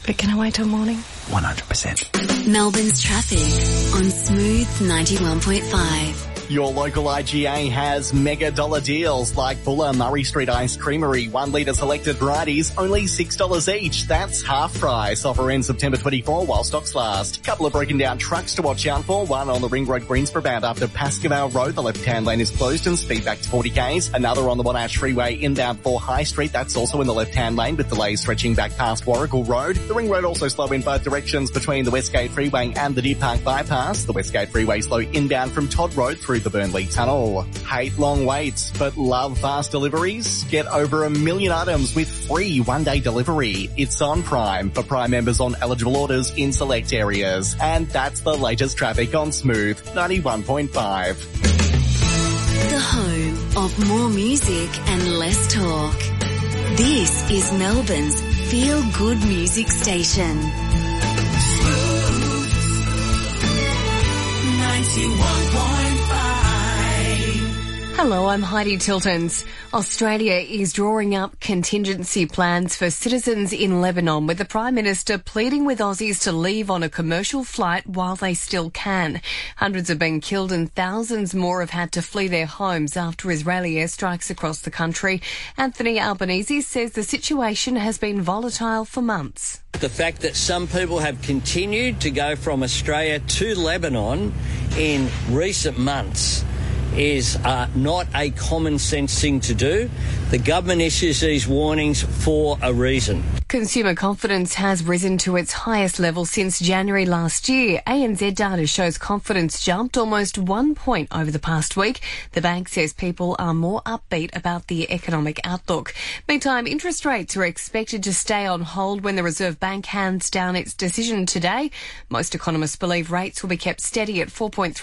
But can I wait till morning? 100%. Melbourne's traffic on Smooth 91.5. Your local IGA has mega dollar deals like Bulla Murray Street Ice Creamery. 1 litre selected varieties, only $6 each. That's half price. Offer ends September 24 while stocks last. Couple of broken down trucks to watch out for. One on the Ring Road Greensboro bound after Pascoe Road. The left-hand lane is closed and speed back to 40 k's. Another on the Monash Freeway inbound for High Street. That's also in the left-hand lane with delays stretching back past Warrigal Road. The Ring Road also slow in both directions between the Westgate Freeway and the Deer Park Bypass. The Westgate Freeway slow inbound from Todd Road through the Burnley Tunnel. Hate long waits, but love fast deliveries? Get over 1 million items with free one-day delivery. It's on Prime for Prime members on eligible orders in select areas. And that's the latest traffic on Smooth 91.5. The home of more music and less talk. This is Melbourne's feel-good music station. Smooth 91.5. Hello, I'm Heidi Tiltons. Australia is drawing up contingency plans for citizens in Lebanon, with the Prime Minister pleading with Aussies to leave on a commercial flight while they still can. Hundreds have been killed and thousands more have had to flee their homes after Israeli airstrikes across the country. Anthony Albanese says the situation has been volatile for months. The fact that some people have continued to go from Australia to Lebanon in recent months is not a common sense thing to do. The government issues these warnings for a reason. Consumer confidence has risen to its highest level since January last year. ANZ data shows confidence jumped almost 1 point over the past week. The bank says people are more upbeat about the economic outlook. Meantime, interest rates are expected to stay on hold when the Reserve Bank hands down its decision today. Most economists believe rates will be kept steady at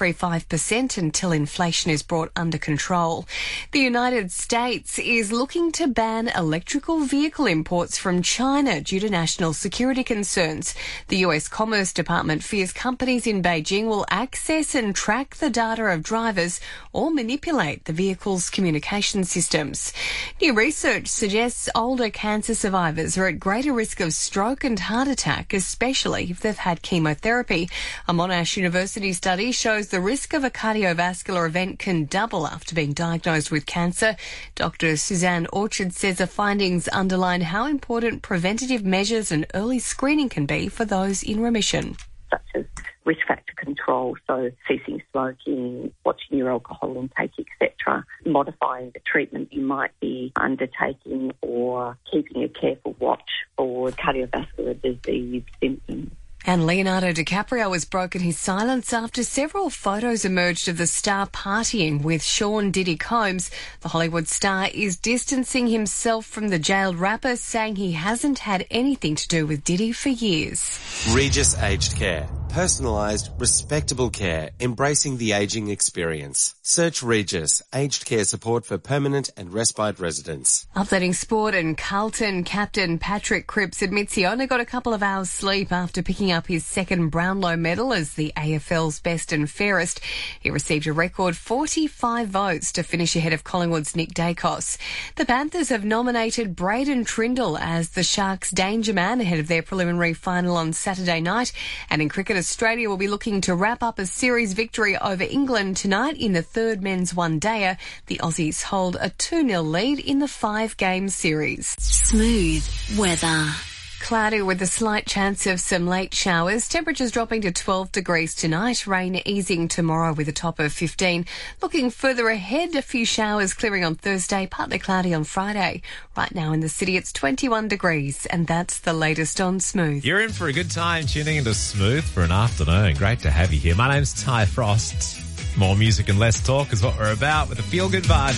4.35% until inflation is brought under control. The United States is looking to ban electrical vehicle imports from China due to national security concerns. The US Commerce Department fears companies in Beijing will access and track the data of drivers or manipulate the vehicle's communication systems. New research suggests older cancer survivors are at greater risk of stroke and heart attack, especially if they've had chemotherapy. A Monash University study shows the risk of a cardiovascular event can double after being diagnosed with cancer. Dr. Suzanne Orchard says the findings underline how important preventative measures and early screening can be for those in remission. Such as risk factor control, so ceasing smoking, watching your alcohol intake, etc., modifying the treatment you might be undertaking, or keeping a careful watch for cardiovascular disease symptoms. And Leonardo DiCaprio has broken his silence after several photos emerged of the star partying with Sean Diddy Combs. The Hollywood star is distancing himself from the jailed rapper, saying he hasn't had anything to do with Diddy for years. Regis Aged Care. Personalised, respectable care, embracing the ageing experience. Search Regis, aged care support for permanent and respite residents. Updating sport, and Carlton captain Patrick Cripps admits he only got a couple of hours sleep after picking up his second Brownlow medal as the AFL's best and fairest. He received a record 45 votes to finish ahead of Collingwood's Nick Dacos. The Panthers have nominated Braden Trindle as the Sharks' danger man ahead of their preliminary final on Saturday night. And in cricket, Australia will be looking to wrap up a series victory over England tonight in the third men's one-dayer. The Aussies hold a 2-0 lead in the 5-game series. Smooth weather. Cloudy with a slight chance of some late showers. Temperatures dropping to 12 degrees tonight. Rain easing tomorrow with a top of 15. Looking further ahead, a few showers clearing on Thursday, partly cloudy on Friday. Right now in the city, it's 21 degrees, and that's the latest on Smooth. You're in for a good time tuning into Smooth for an afternoon. Great to have you here. My name's Ty Frost. More music and less talk is what we're about with a feel-good vibe.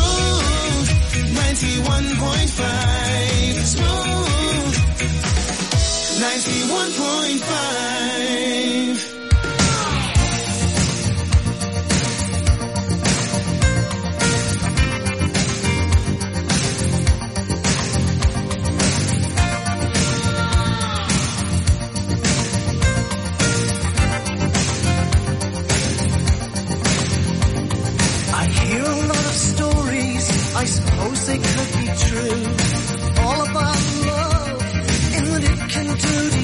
Smooth 91.5. Smooth 91.5. I hear a lot of stories, I suppose they could be true, all about love and what it can do to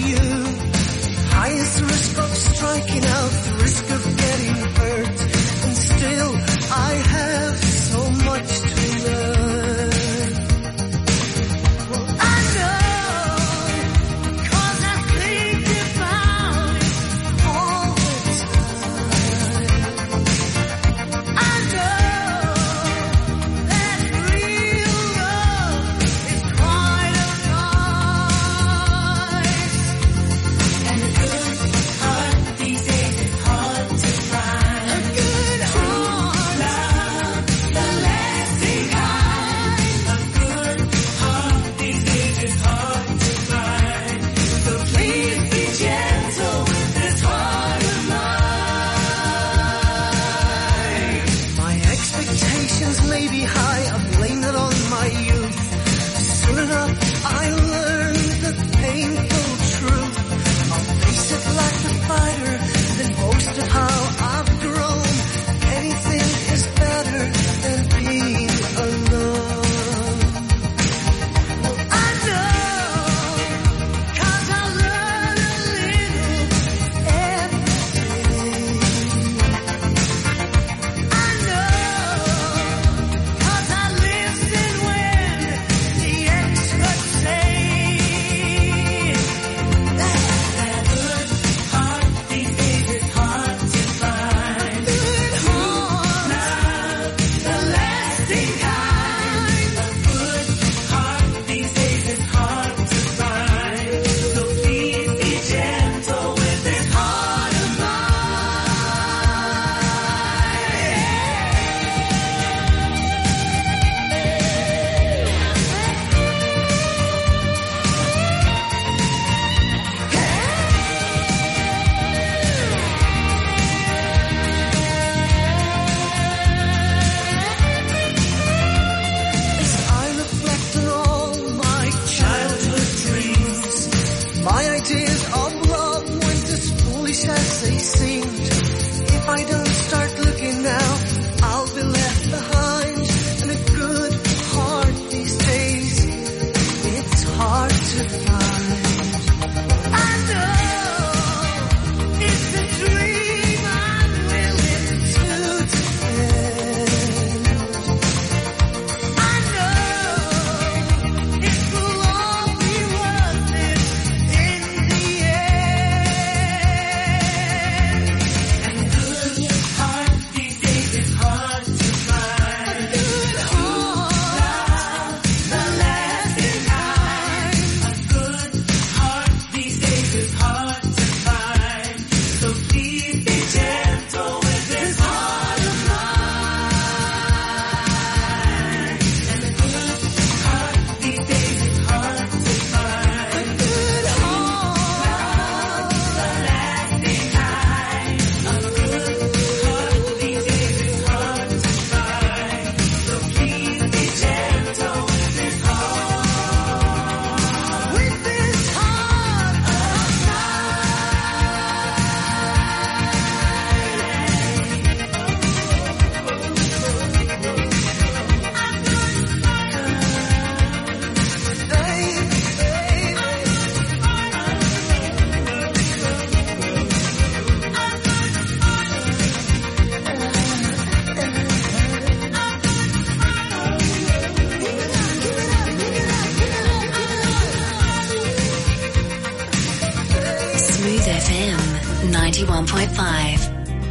Smooth FM 91.5.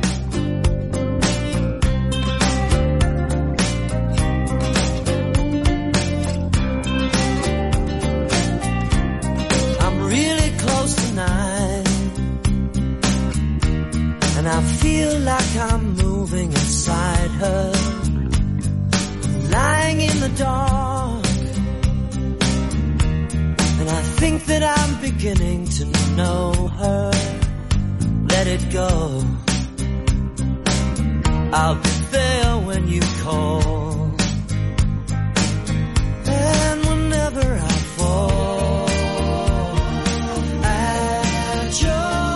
And I feel like I'm moving inside her, lying in the dark. And I think that I'm beginning to know her. Let it go, I'll be there when you call. And whenever I fall at your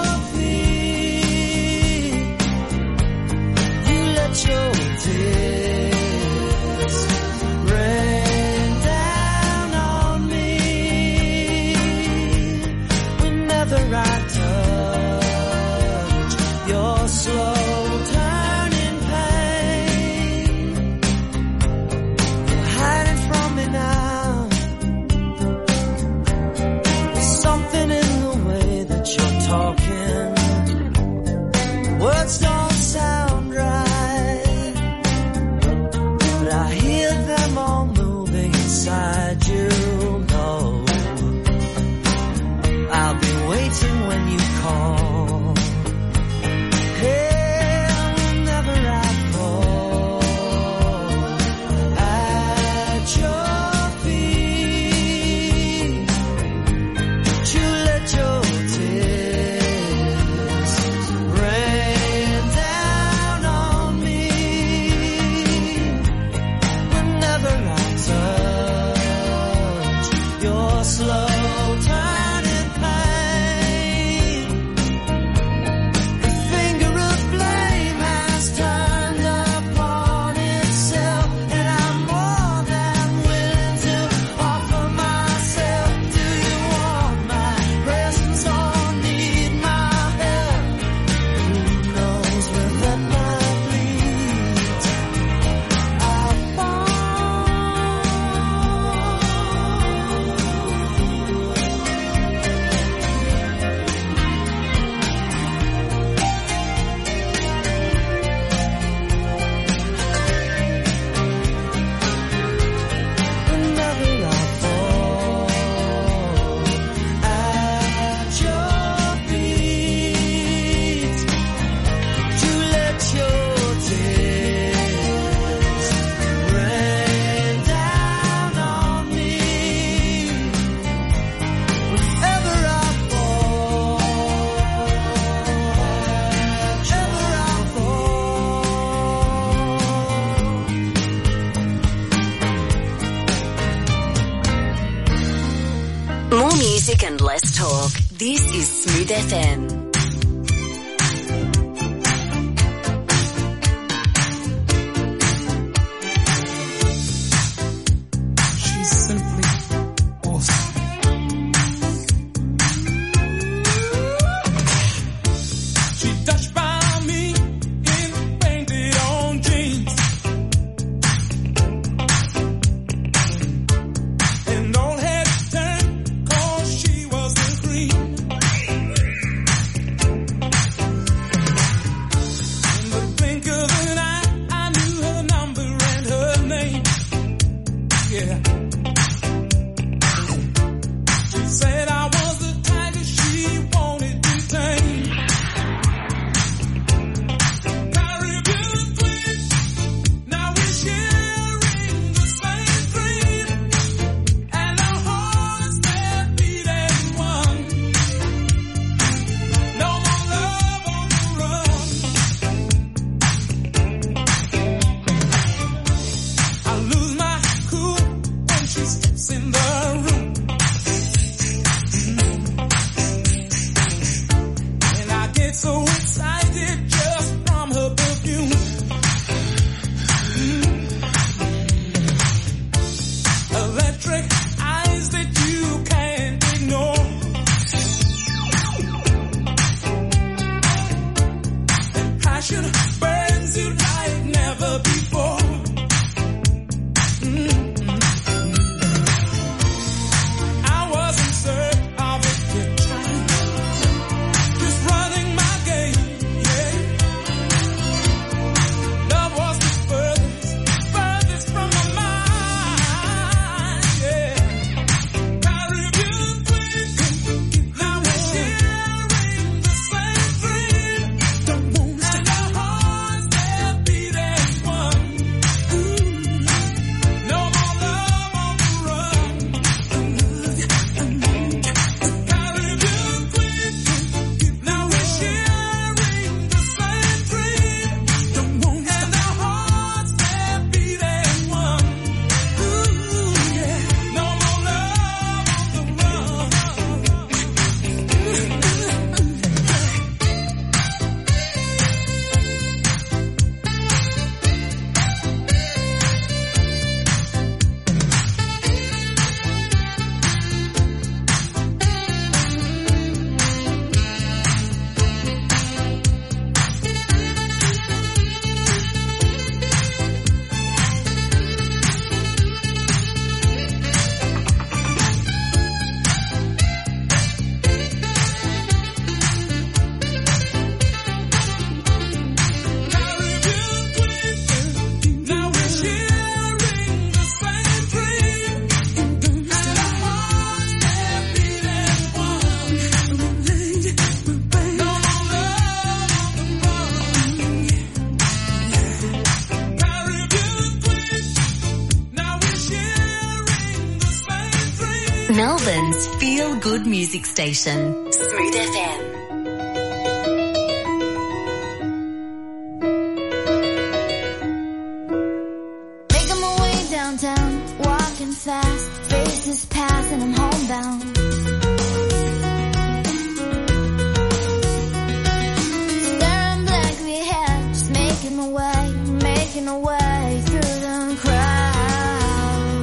your tears rain down on me whenever I touch your slow turning pain. You're hiding from me now. There's something in the way that you're talking. Words don't sound right. I hear them all moving inside you, know I'll be waiting when you call. Hey, whenever I fall at your feet, you let your tears rain down on me. Whenever I touch your slow turning pain, the finger of blame has turned upon itself, and I'm more than willing to offer myself. Do you want my presence or need my help? Who knows where that might lead? I'll fall. Whenever I fall at your feet, you let your tears rain down on me. Whenever I fall, whenever I fall. More music and less talk. This is Smooth FM. She's simply awesome. She touched by me in painted on jeans, and all heads turned 'cause she was the queen. Melbourne's feel-good music station, Smooth FM. Making my way downtown, walking fast, faces pass and I'm homebound. Staring blankly ahead, just making my way through the crowd.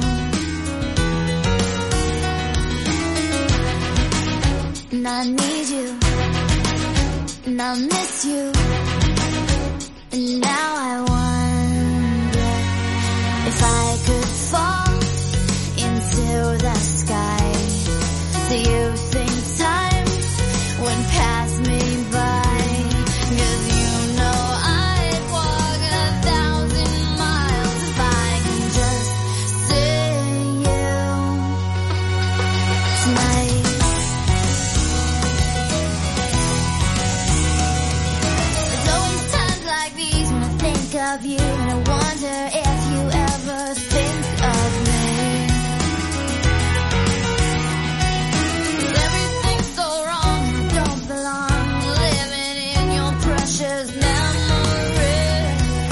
And I need you, and I miss you, and now I wonder if I could fall into the sky. Do you think time would pass me by? 'Cause you know I'd walk 1,000 miles if I can just see you tonight. There's always times like these when I think of you, and I wonder if you ever think of me. 'Cause everything's so wrong, I don't belong, living in your precious memory.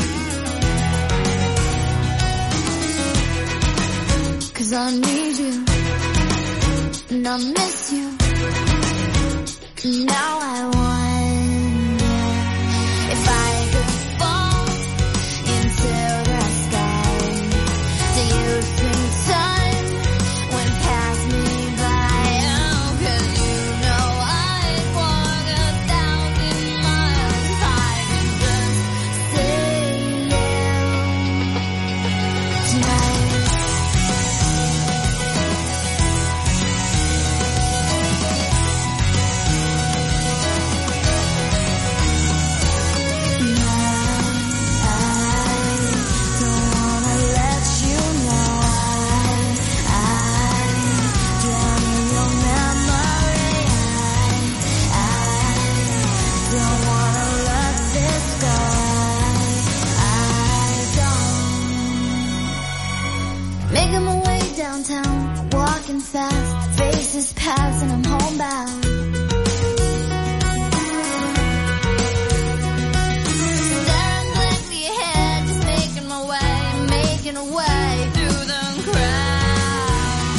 'Cause I need you, and I miss you, and now I wonder if I could fall into the sky. Do you think time would pass me by? Oh, 'cause you know I'd walk 1,000 miles if I could just see you tonight. Making my way downtown, walking fast, faces pass and I'm homebound. Staring blankly ahead, just making my way through the crowd.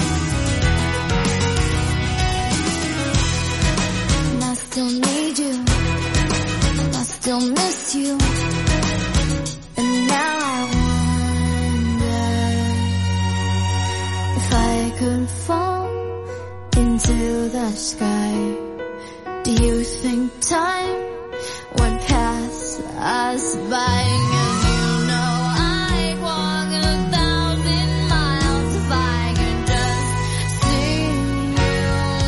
And I still need you, I still miss you, and now I if I could fall into the sky. Do you think time would pass us by? 'Cause you know I'd walk 1,000 miles if I could just see you.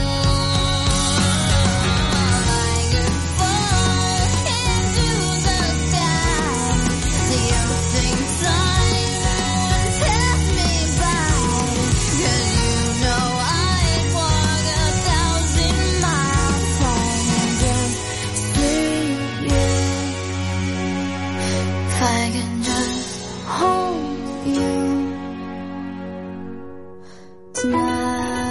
I could fall into the sky. Do you think time would pass me by? 'Cause you know I'd walk 1,000 miles if I can just see you. If I can just hold you tonight.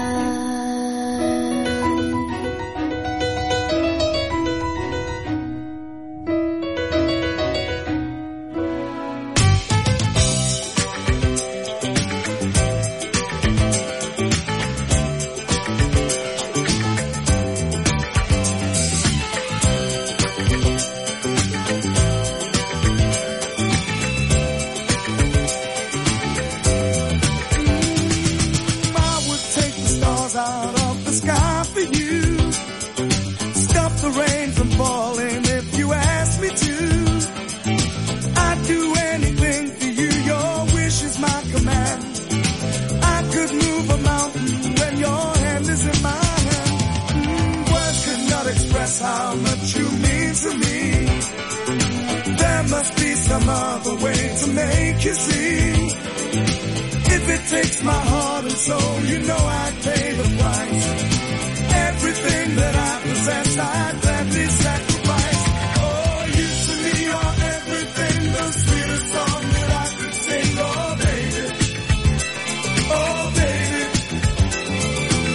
I would take the stars out of the sky for you. Stop the rain from falling if you ask me to. I'd do anything for you, your wish is my command. I could move a mountain when your hand is in my hand. Words could not express how much you mean to me. There must be some other way to make you see. If it takes my heart and soul, you know I'd pay the price. Everything that I possess, I'd gladly sacrifice. Oh, you to me are everything, the sweetest song that I could sing. Oh, baby. Oh, baby.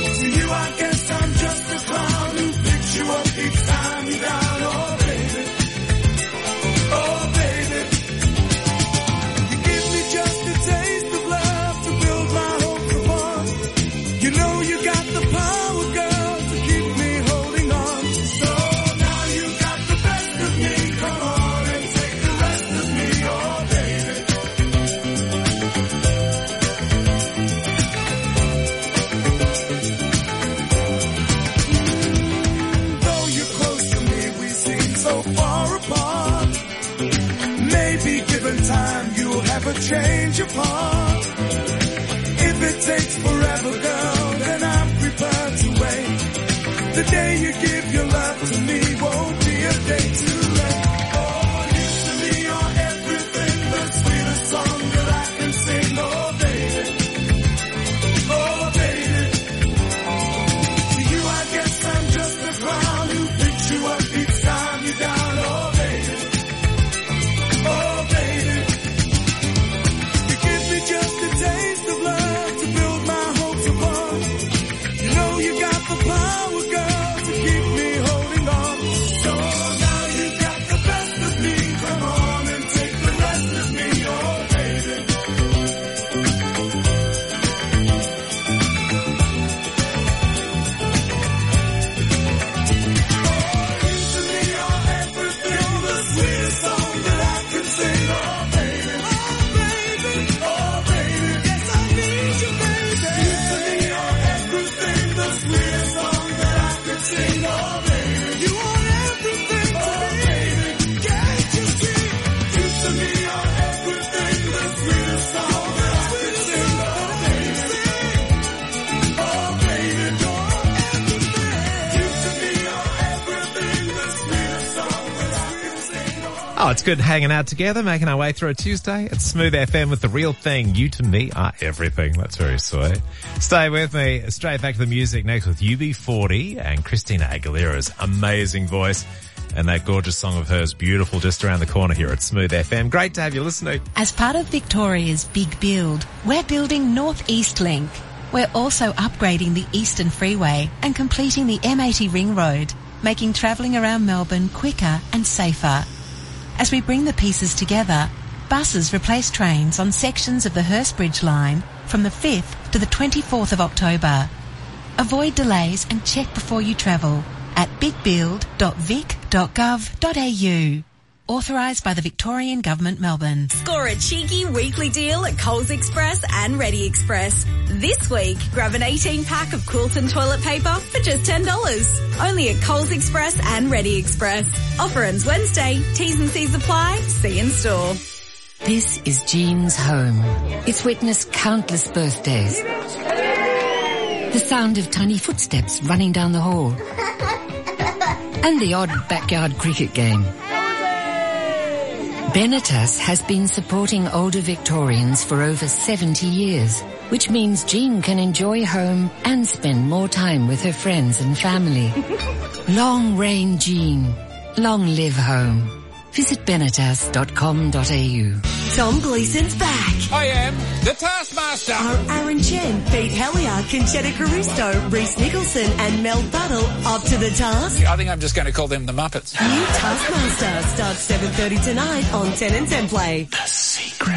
change your part. If it takes forever, girl, then I'm prepared to wait. The day you give your love to me won't be a day too late. Oh, you to me are everything, the sweetest song that I can sing. Oh, baby. Oh, baby. To you, I guess I'm just a clown who picks you up each time you're down. Oh, baby. Oh, baby. You give me just a taste of love to build my hopes upon. You know you got the power, girl, to keep me holding on. So now you got the best of me. Come on and take the rest of me, oh, baby. To me are everything, the sweetest song that I can sing, oh, baby. Oh, baby. Oh, baby. Yes, I need you, baby. You to me are everything, the sweetest song that I can sing, oh, baby. You are everything to me. Can't you see? You to me are everything, the sweetest song that I can sing, oh, baby. Oh, baby, you're everything. You to me are everything, the sweetest song that I can sing, oh, Oh, it's good hanging out together, making our way through a Tuesday. It's Smooth FM with The Real Thing. You to me are everything. That's very sweet. Stay with me. Straight back to the music next with UB40 and Christina Aguilera's amazing voice. And that gorgeous song of hers, Beautiful, just around the corner here at Smooth FM. Great to have you listening. As part of Victoria's big build, we're building North East Link. We're also upgrading the Eastern Freeway and completing the M80 Ring Road, making travelling around Melbourne quicker and safer. As we bring the pieces together, buses replace trains on sections of the Hurstbridge line from the 5th to the 24th of October. Avoid delays and check before you travel at bigbuild.vic.gov.au. Authorised by the Victorian Government, Melbourne. Score a cheeky weekly deal at Coles Express and Ready Express. This week, grab an 18-pack of Quilton toilet paper for just $10. Only at Coles Express and Ready Express. Offer ends Wednesday. T's and C's apply. See in store. This is Jean's home. It's witnessed countless birthdays. The sound of tiny footsteps running down the hall. And the odd backyard cricket game. Benetas has been supporting older Victorians for over 70 years, which means Jean can enjoy home and spend more time with her friends and family. Long reign Jean. Long live home. Visit benetas.com.au. Tom Gleason's back. I am the Taskmaster. Are Aaron Chen, Pete Hellier, Conchetta Caristo, Reece Nicholson and Mel Buttle up to the task? I think I'm just going to call them the Muppets. New Taskmaster starts 7:30 tonight on 10 and 10 Play. The secret.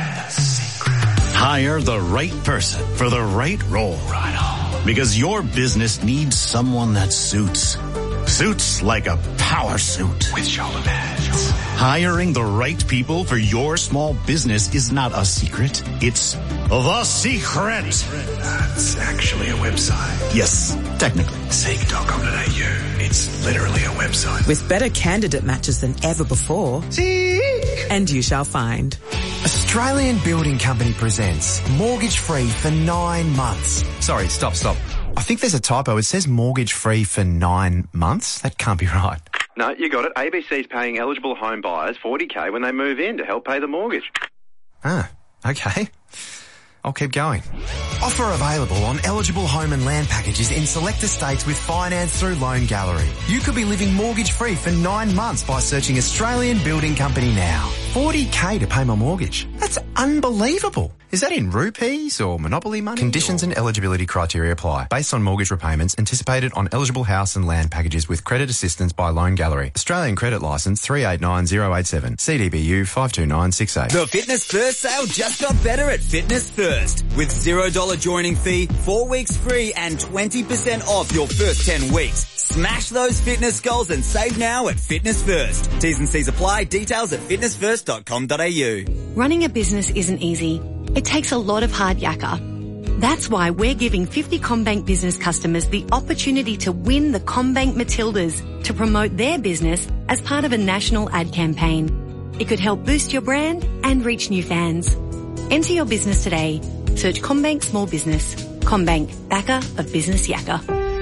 Hire the right person for the right role. Right on. Because your business needs someone that suits. Suits like a power suit. With shoulder pads. Hiring the right people for your small business is not a secret. It's the secret. That's actually a website. Yes, technically. Seek.com.au. It's literally a website. With better candidate matches than ever before. Seek. And you shall find. Australian Building Company presents Mortgage Free for 9 months. Sorry, stop. I think there's a typo. It says mortgage free for 9 months. That can't be right. No, you got it. ABC's paying eligible home buyers $40,000 when they move in to help pay the mortgage. Ah, okay. I'll keep going. Offer available on eligible home and land packages in select estates with finance through Loan Gallery. You could be living mortgage free for 9 months by searching Australian Building Company now. $40,000 to pay my mortgage. That's unbelievable. Is that in rupees or Monopoly money? Conditions and eligibility criteria apply. Based on mortgage repayments anticipated on eligible house and land packages with credit assistance by Loan Gallery. Australian Credit Licence 389087. CDBU 52968. The Fitness First sale just got better at Fitness First. With $0 joining fee, 4 weeks free and 20% off your first 10 weeks. Smash those fitness goals and save now at Fitness First. T's and C's apply. Details at fitnessfirst.com.au. Running a business isn't easy. It takes a lot of hard yakka. That's why we're giving 50 CommBank business customers the opportunity to win the CommBank Matildas to promote their business as part of a national ad campaign. It could help boost your brand and reach new fans. Enter your business today. Search CommBank Small Business. CommBank, backer of Business Yakka.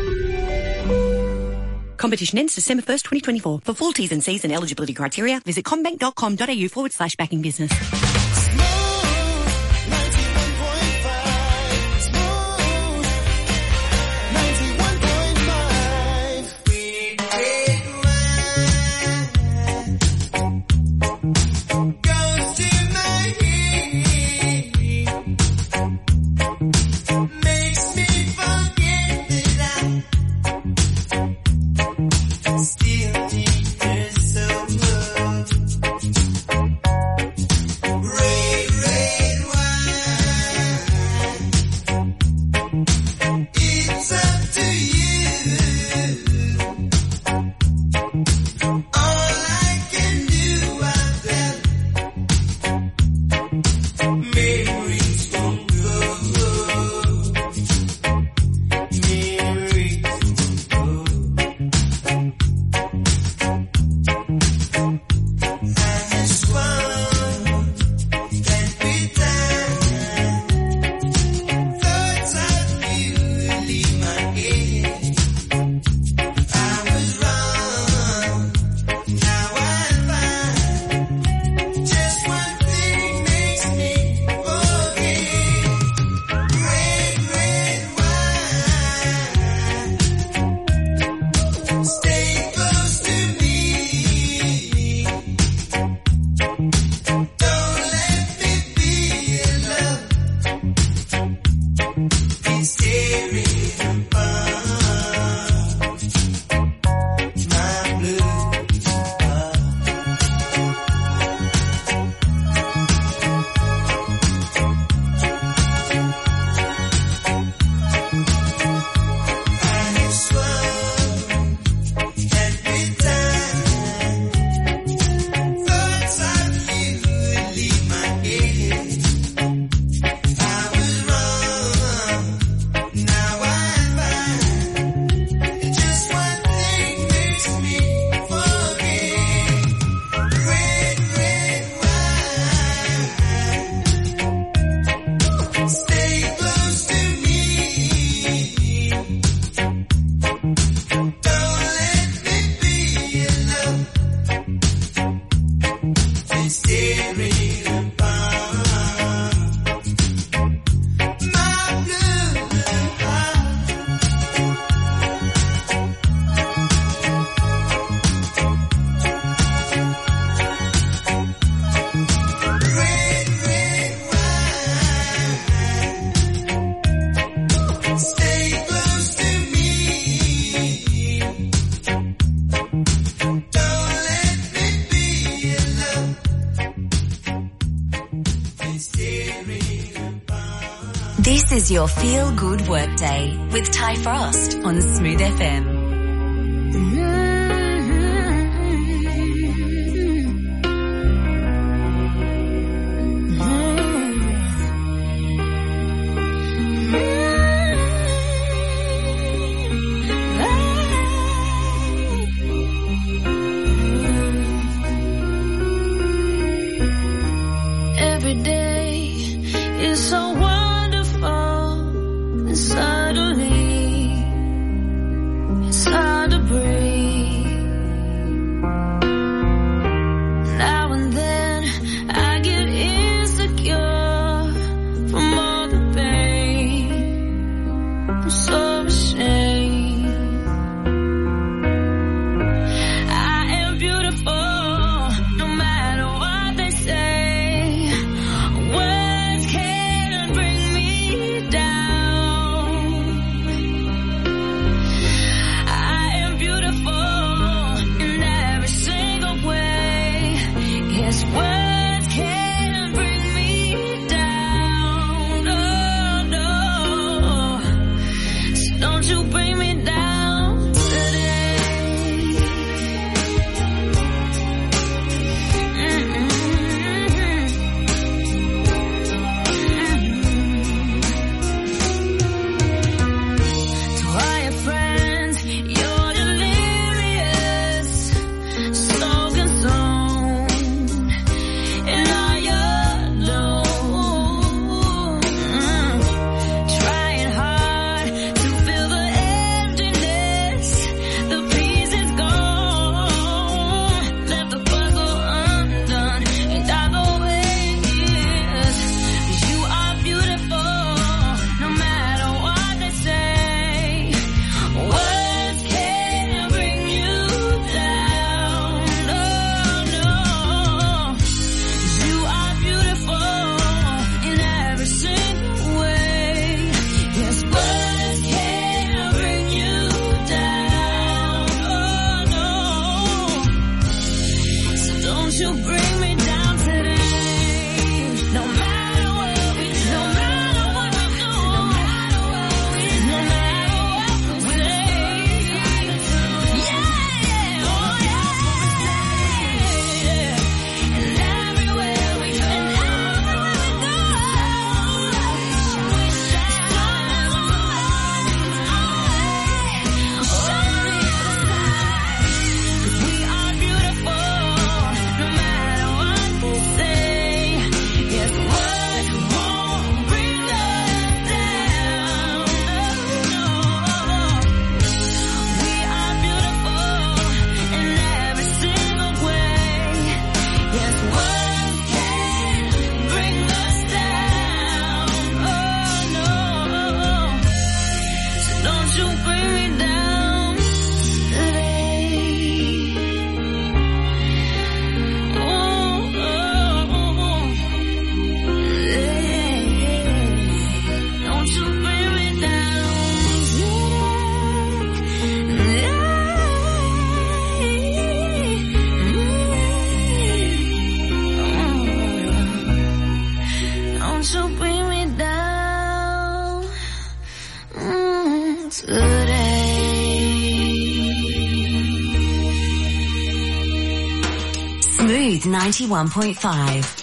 Competition ends December 1st, 2024. For full T's and C's and eligibility criteria, visit commbank.com.au/backing business. This is your Feel Good Workday with Ty Frost on Smooth FM. Every day is so wonderful, and suddenly Smooth 91.5.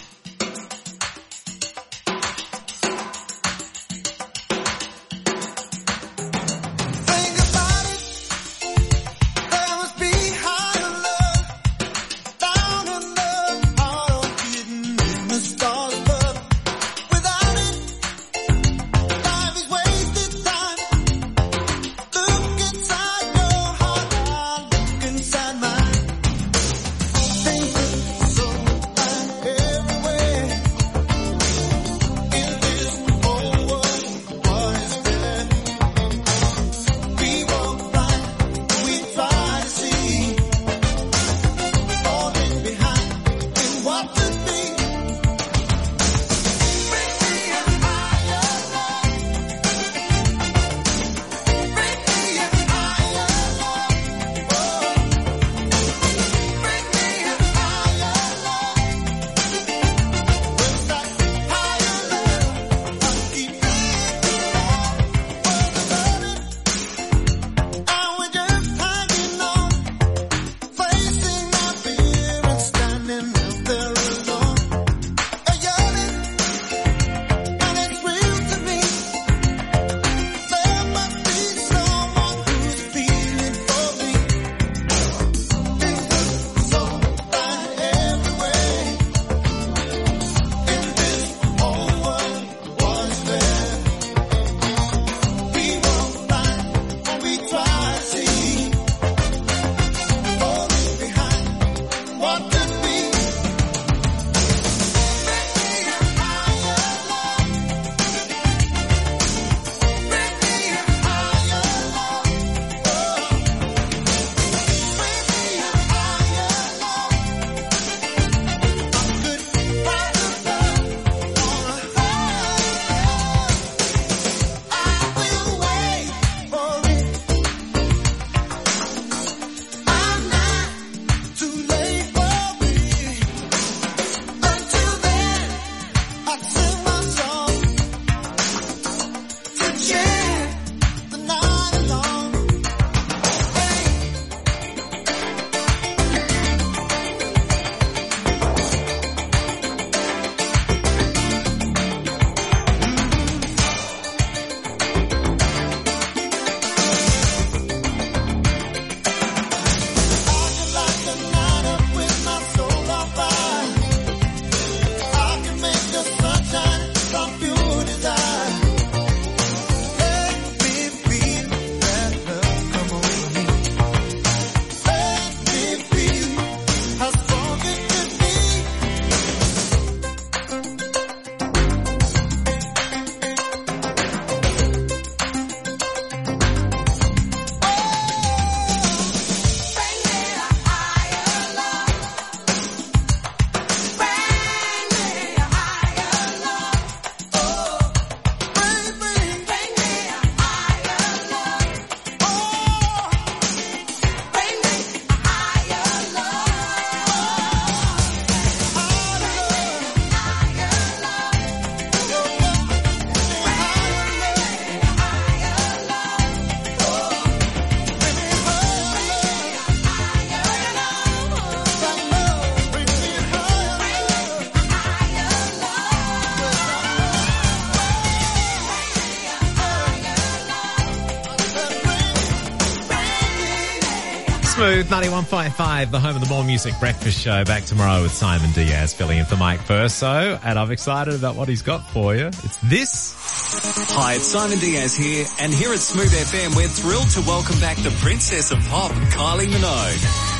Smooth 91.5, the home of the More Music Breakfast Show. Back tomorrow with Simon Diaz filling in for Mike Verso. And I'm excited about what he's got for you. It's this. Hi, it's Simon Diaz here. And here at Smooth FM, we're thrilled to welcome back the Princess of Pop, Kylie Minogue.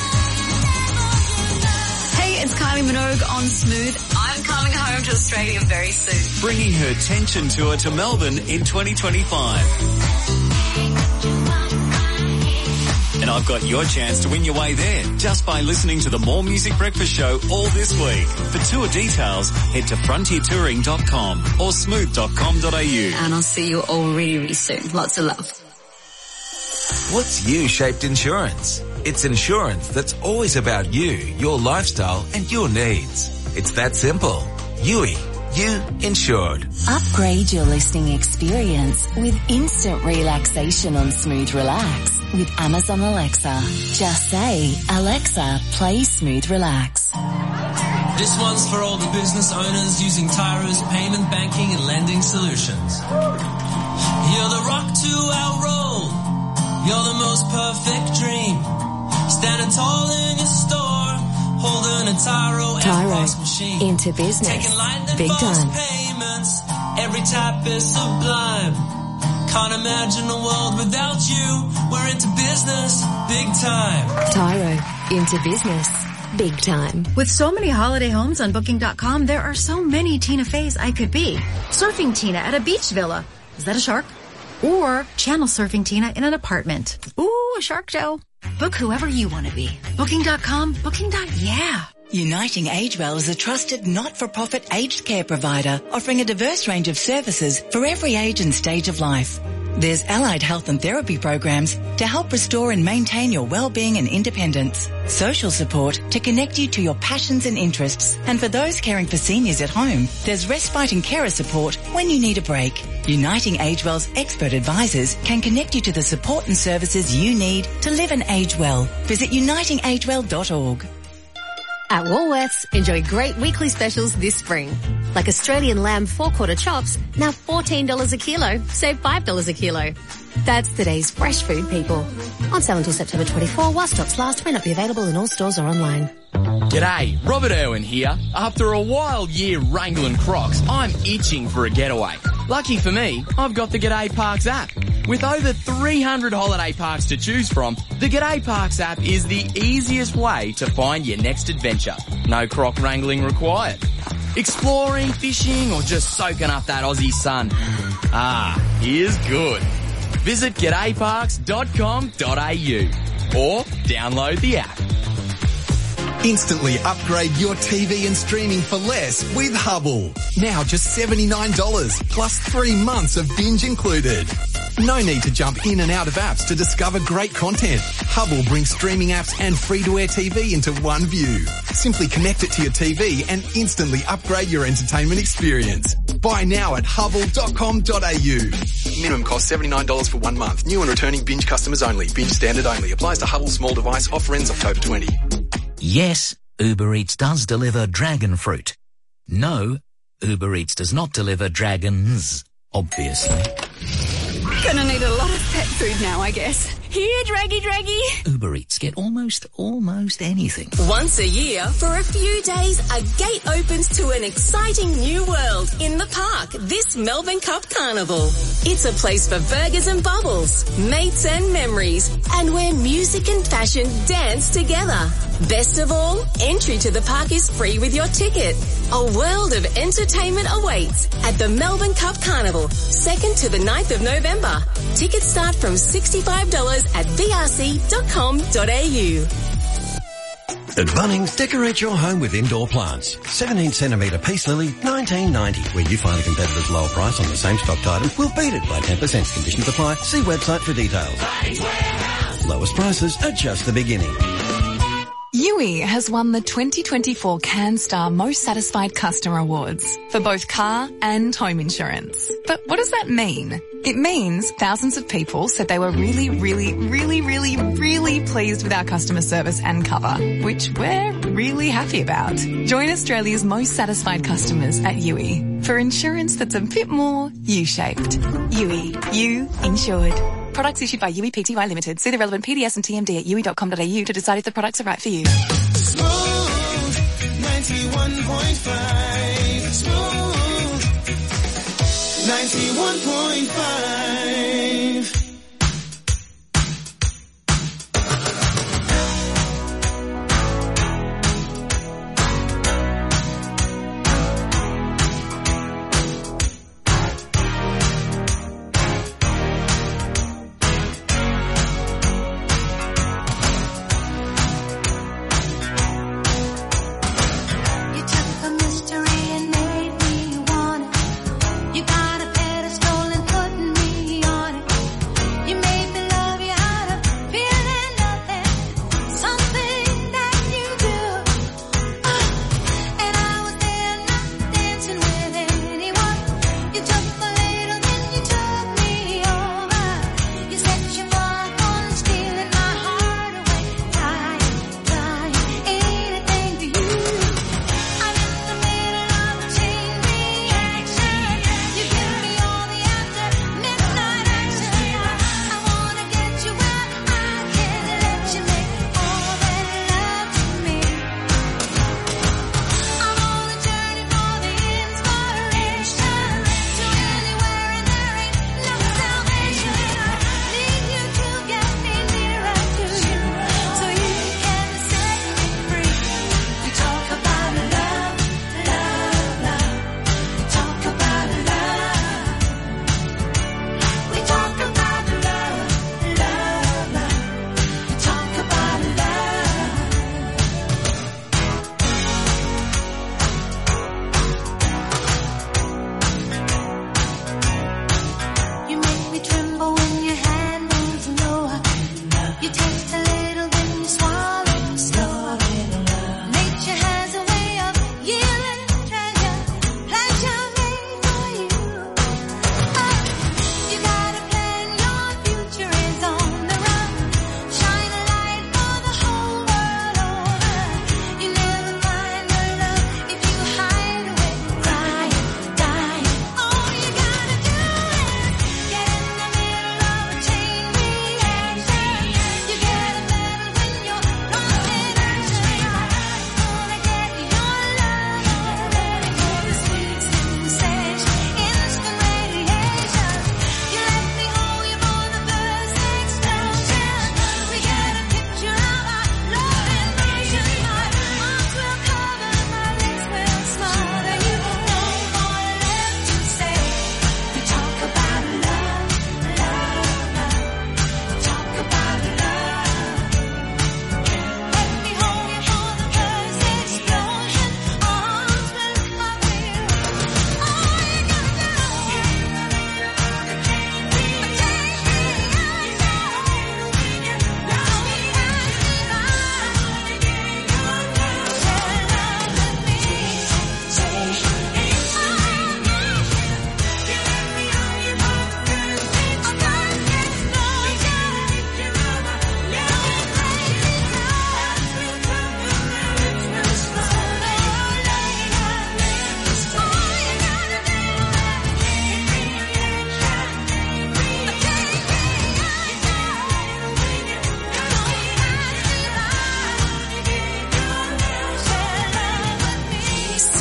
Hey, it's Kylie Minogue on Smooth. I'm coming home to Australia very soon. Bringing her Tension Tour to Melbourne in 2025. And I've got your chance to win your way there just by listening to the More Music Breakfast Show all this week. For tour details, head to frontiertouring.com or smooth.com.au. And I'll see you all really, really soon. Lots of love. What's U-shaped insurance? It's insurance that's always about you, your lifestyle and your needs. It's that simple. UE. You insured. Upgrade your listening experience with instant relaxation on Smooth Relax with Amazon Alexa. Just say, Alexa, play Smooth Relax. This one's for all the business owners using Tyro's payment, banking and lending solutions. You're the rock to our roll. You're the most perfect dream. Standing tall in your store, holding a Tyro FPOS machine. Into business. Taking lightning Big fast time. payments. Every tap is sublime. Can't imagine a world without you. We're into business, big time. Tyro. Into business. Big time. With so many holiday homes on Booking.com, there are so many Tina Feys I could be. Surfing Tina at a beach villa. Is that a shark? Or channel surfing Tina in an apartment. Ooh, a shark show. Book whoever you want to be. Booking.com, Booking.yeah. Uniting Agewell is a trusted not-for-profit aged care provider offering a diverse range of services for every age and stage of life. There's allied health and therapy programs to help restore and maintain your well-being and independence, social support to connect you to your passions and interests, and for those caring for seniors at home, there's respite and carer support when you need a break. Uniting Agewell's expert advisors can connect you to the support and services you need to live and age well. Visit unitingagewell.org. At Woolworths, enjoy great weekly specials this spring. Like Australian lamb 4-quarter chops, now $14 a kilo, save $5 a kilo. That's today's fresh food, people. On sale until September 24, while stocks last, may not be available in all stores or online. G'day, Robert Irwin here. After a wild year wrangling crocs, I'm itching for a getaway. Lucky for me, I've got the G'day Parks app. With over 300 holiday parks to choose from, the G'day Parks app is the easiest way to find your next adventure. No croc wrangling required. Exploring, fishing, or just soaking up that Aussie sun. Ah, here's good. Visit g'dayparks.com.au or download the app. Instantly upgrade your TV and streaming for less with Hubble. Now just $79 plus 3 months of binge included. No need to jump in and out of apps to discover great content. Hubble brings streaming apps and free-to-air TV into one view. Simply connect it to your TV and instantly upgrade your entertainment experience. Buy now at hubble.com.au. Minimum cost $79 for 1 month. New and returning binge customers only. Binge standard only. Applies to Hubble small device. Offer ends October 20. Yes, Uber Eats does deliver dragon fruit. No, Uber Eats does not deliver dragons, obviously. Gonna need a lot of pet food now, I guess. Here, Draggy. Uber Eats get almost anything. Once a year, for a few days, a gate opens to an exciting new world in the park this Melbourne Cup Carnival. It's a place for burgers and bubbles, mates and memories, and where music and fashion dance together. Best of all, entry to the park is free with your ticket. A world of entertainment awaits at the Melbourne Cup Carnival, 2nd to the 9th of November. Tickets start from $65 at vrc.com.au. At Bunnings, decorate your home with indoor plants. 17cm peace lily, $19.90. Where you find a competitor's lower price on the same stocked item, we'll beat it by 10%. Conditions apply. See website for details. Lowest prices are just the beginning. Yui has won the 2024 CanStar Most Satisfied Customer Awards for both car and home insurance. But what does that mean? It means thousands of people said they were really pleased with our customer service and cover, which we're really happy about. Join Australia's most satisfied customers at Yui for insurance that's a bit more U-shaped. Yui, you insured. Products issued by Yui Pty Limited. See the relevant PDS and TMD at yui.com.au to decide if the products are right for you. Smooth 91.5. Smooth 91.5.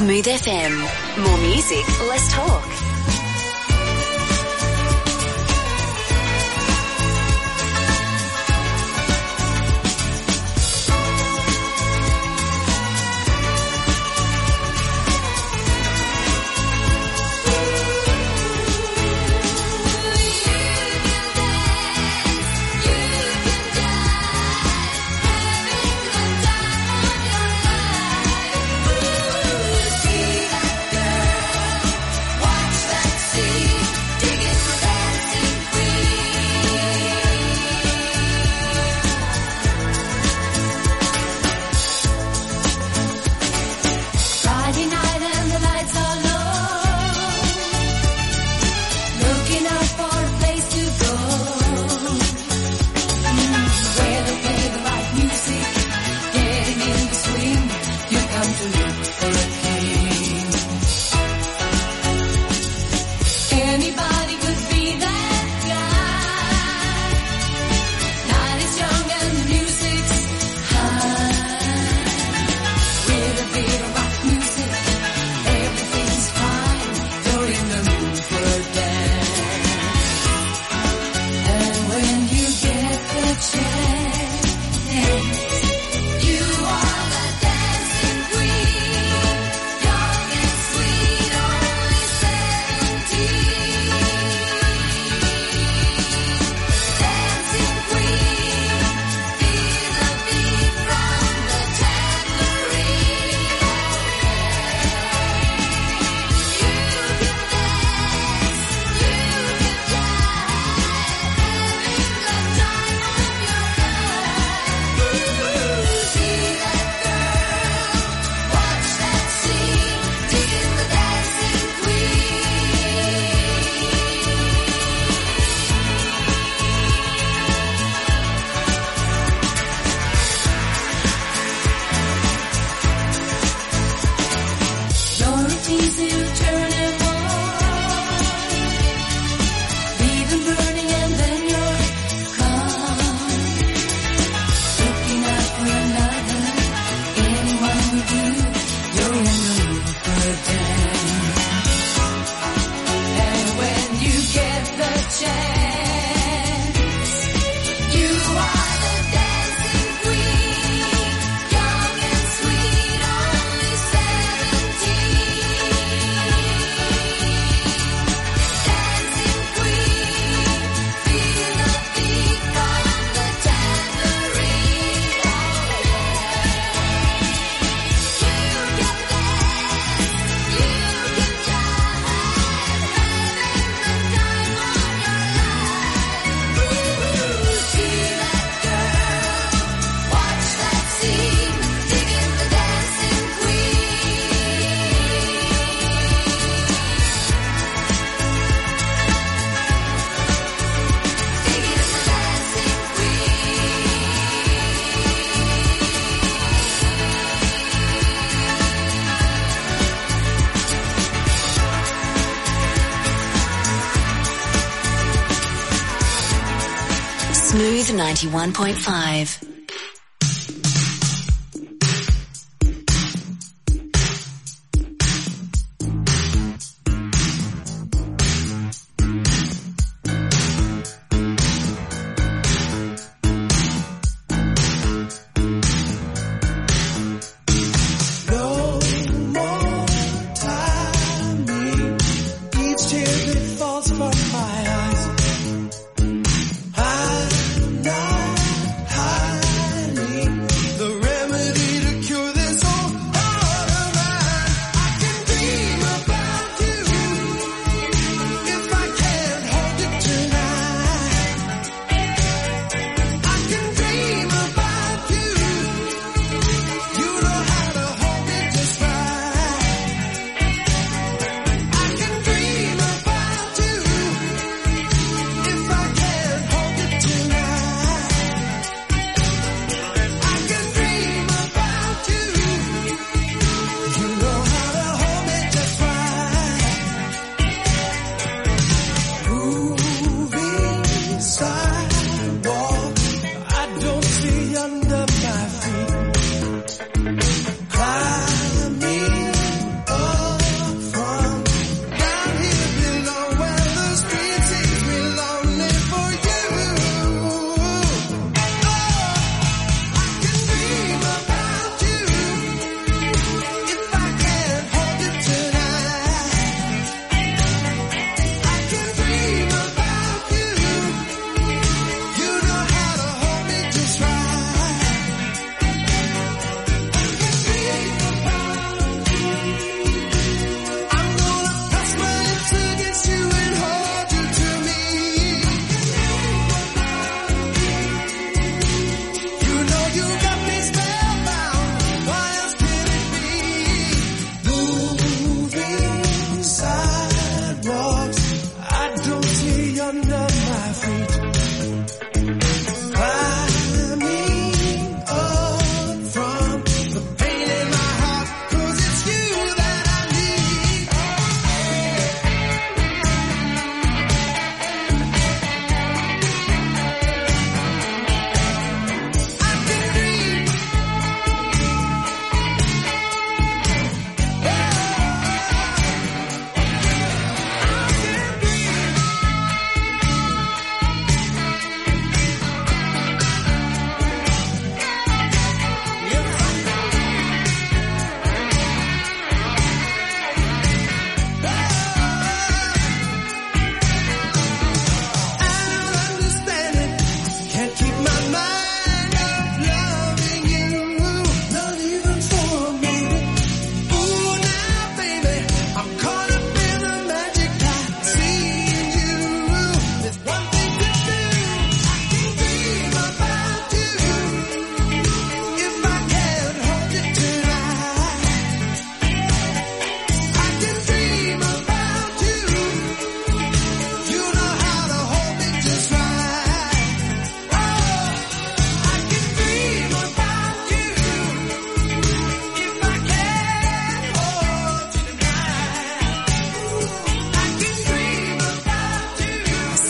Smooth FM. More music, less talk. Smooth 91.5. High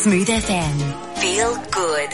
Smooth FM. Feel good.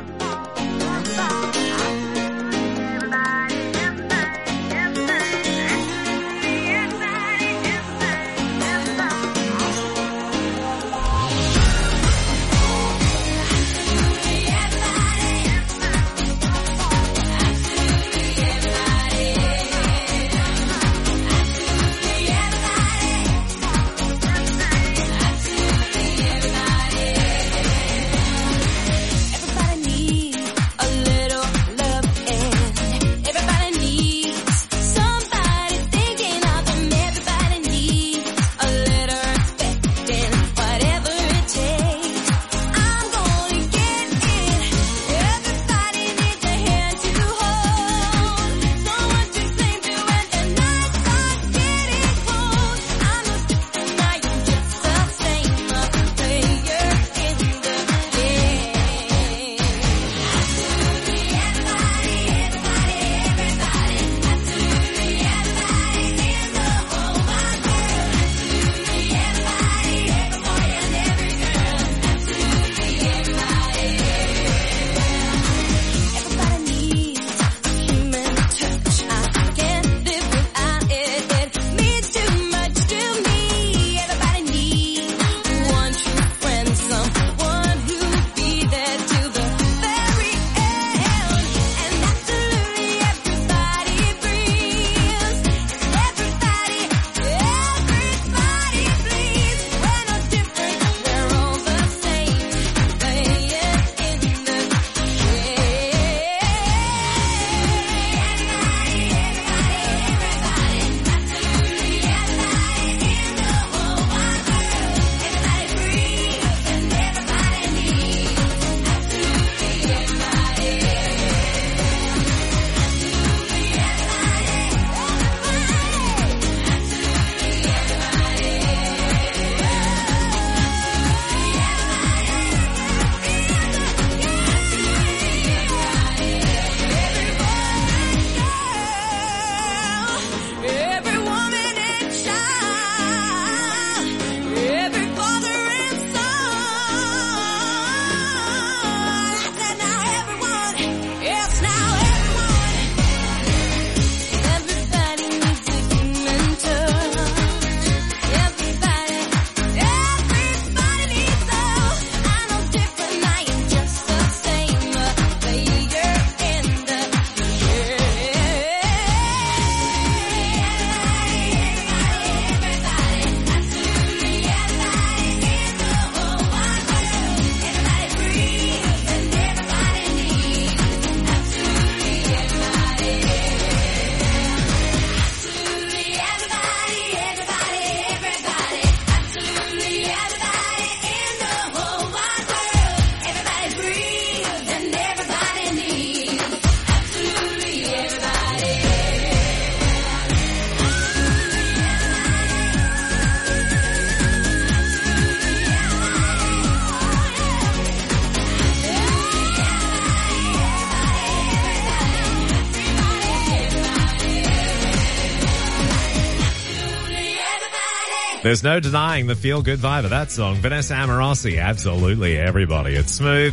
There's no denying the feel-good vibe of that song. Vanessa Amorosi, absolutely everybody. It's Smooth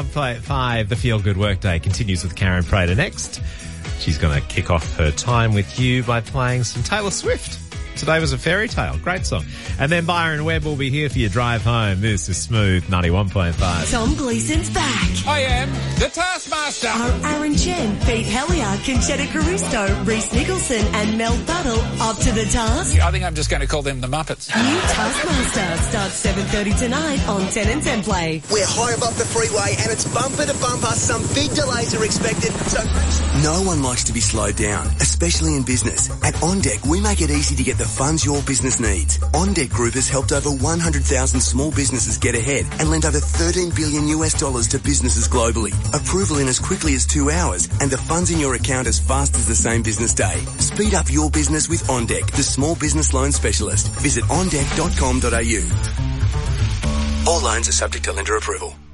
91.5. The feel-good workday continues with Karen Prater next. She's going to kick off her time with you by playing some Taylor Swift. Today was a fairy tale. Great song. And then Byron Webb will be here for your drive home. This is Smooth 91.5. Tom Gleason's back. I am the Taskmaster. Are Aaron Chen, Pete Hellier, Conchetta Caruso, Reese Nicholson and Mel Buttle up to the task? I think I'm just going to call them the Muppets. New Taskmaster starts 7:30 tonight on 10 and 10 Play. We're high above the freeway and it's bumper to bumper. Some big delays are expected. So no one likes to be slowed down, especially in business. At OnDeck, we make it easy to get the funds your business needs. OnDeck Group has helped over 100,000 small businesses get ahead and lent over $13 billion to businesses globally. Approval in as quickly as 2 hours and the funds in your account as fast as the same business day. Speed up your business with OnDeck, the small business loan specialist. Visit ondeck.com.au. All loans are subject to lender approval.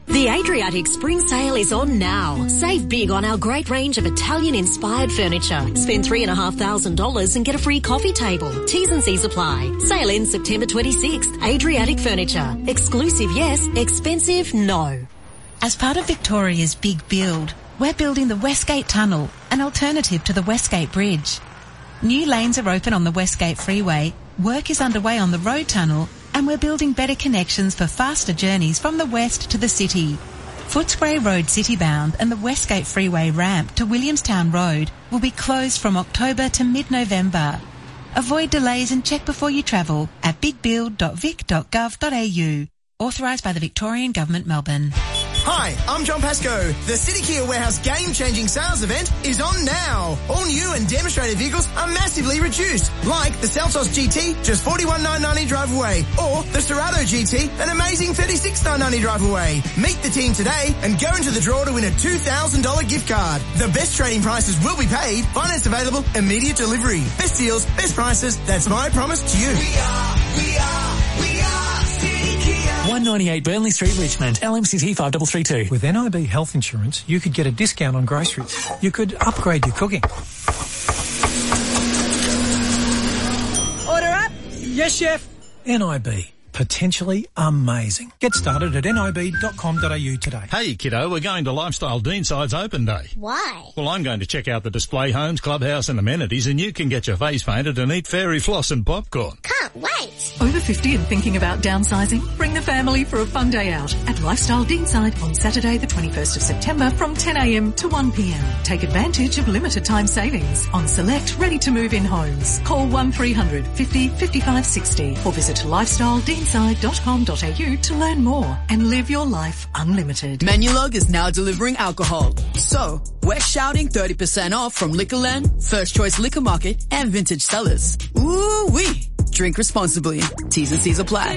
The Adriatic Spring Sale is on now. Save big on our great range of Italian-inspired furniture. Spend $3,500 and get a free coffee table. T's and C's apply. Sale ends September 26th. Adriatic Furniture. Exclusive, yes. Expensive, no. As part of Victoria's Big Build, we're building the Westgate Tunnel, an alternative to the Westgate Bridge. New lanes are open on the Westgate Freeway, work is underway on the road tunnel, and we're building better connections for faster journeys from the west to the city. Footscray Road citybound and the Westgate Freeway ramp to Williamstown Road will be closed from October to mid-November. Avoid delays and check before you travel at bigbuild.vic.gov.au. Authorised by the Victorian Government, Melbourne. Hi, I'm John Pascoe. The City Kia Warehouse game-changing sales event is on now. All new and demonstrated vehicles are massively reduced, like the Seltos GT, just $41,990 drive away, or the Serato GT, an amazing $36,990 drive away. Meet the team today and go into the draw to win a $2,000 gift card. The best trading prices will be paid, finance available, immediate delivery. Best deals, best prices, that's my promise to you. We are City Kia. 198 Burnley Street, Richmond, LMCT 5332. With NIB Health Insurance, you could get a discount on groceries. You could upgrade your cooking. Order up! Yes, chef. NIB. Potentially amazing. Get started at nib.com.au today. Hey kiddo, we're going to Lifestyle Deanside's open day. Why? Well, I'm going to check out the display homes, clubhouse and amenities, and you can get your face painted and eat fairy floss and popcorn. Can't wait. Over 50 and thinking about downsizing? Bring the family for a fun day out at Lifestyle Deanside on Saturday the 21st of September from 10 a.m. to 1 p.m. Take advantage of limited time savings on select ready-to-move-in homes. Call 1300 50 55 60 or visit lifestyledeanside.com.au to learn more and live your life unlimited. Menulog is now delivering alcohol. So, we're shouting 30% off from Liquorland, First Choice Liquor Market, and Vintage Cellars. Ooh-wee! Drink responsibly. T's and C's apply.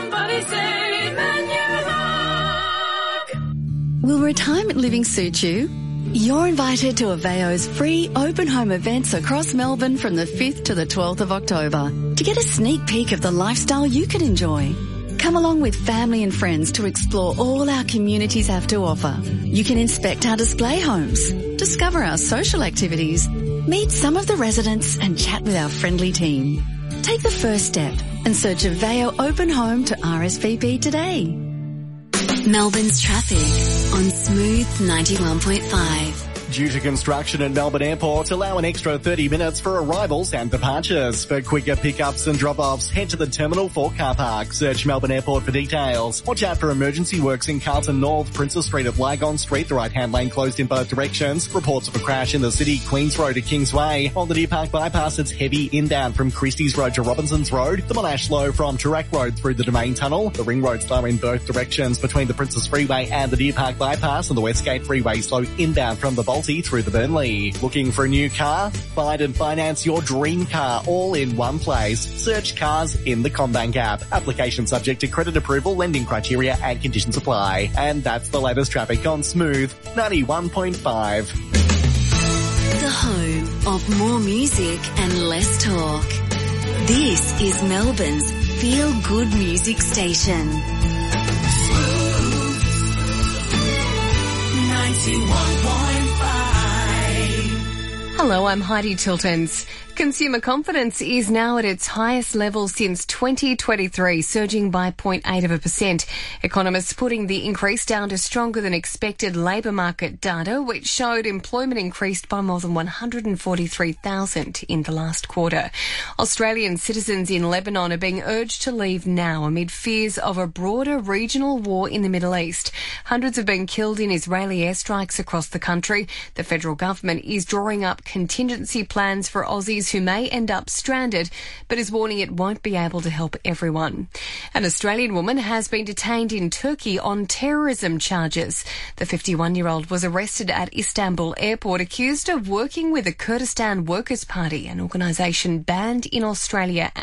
Will retirement living suit you? You're invited to Aveo's free open home events across Melbourne from the 5th to the 12th of October to get a sneak peek of the lifestyle you can enjoy. Come along with family and friends to explore all our communities have to offer. You can inspect our display homes, discover our social activities, meet some of the residents and chat with our friendly team. Take the first step and search Aveo Open Home to RSVP today. Melbourne's traffic on Smooth 91.5. Due to construction at Melbourne Airport, allow an extra 30 minutes for arrivals and departures. For quicker pickups and drop-offs, head to the Terminal 4 car park. Search Melbourne Airport for details. Watch out for emergency works in Carlton North, Princess Street at Lygon Street, the right-hand lane closed in both directions. Reports of a crash in the city, Queens Road to Kingsway. On the Deer Park bypass, it's heavy inbound from Christie's Road to Robinson's Road. The Monash slow from Toorak Road through the Domain Tunnel. The Ring Road slow in both directions between the Princess Freeway and the Deer Park bypass, and the Westgate Freeway slow inbound from the Balti through the Burnley. Looking for a new car? Find and finance your dream car all in one place. Search cars in the CommBank app. Application subject to credit approval, lending criteria and conditions apply. And that's the latest traffic on Smooth 91.5. The home of more music and less talk. This is Melbourne's Feel Good Music Station. 91.5. Hello, I'm Heidi Tiltons. Consumer confidence is now at its highest level since 2023, surging by 0.8%. Economists putting the increase down to stronger than expected labour market data, which showed employment increased by more than 143,000 in the last quarter. Australian citizens in Lebanon are being urged to leave now amid fears of a broader regional war in the Middle East. Hundreds have been killed in Israeli airstrikes across the country. The federal government is drawing up contingency plans for Aussies who may end up stranded, but is warning it won't be able to help everyone. An Australian woman has been detained in Turkey on terrorism charges. The 51-year-old was arrested at Istanbul airport accused of working with the Kurdistan Workers' Party, an organisation banned in Australia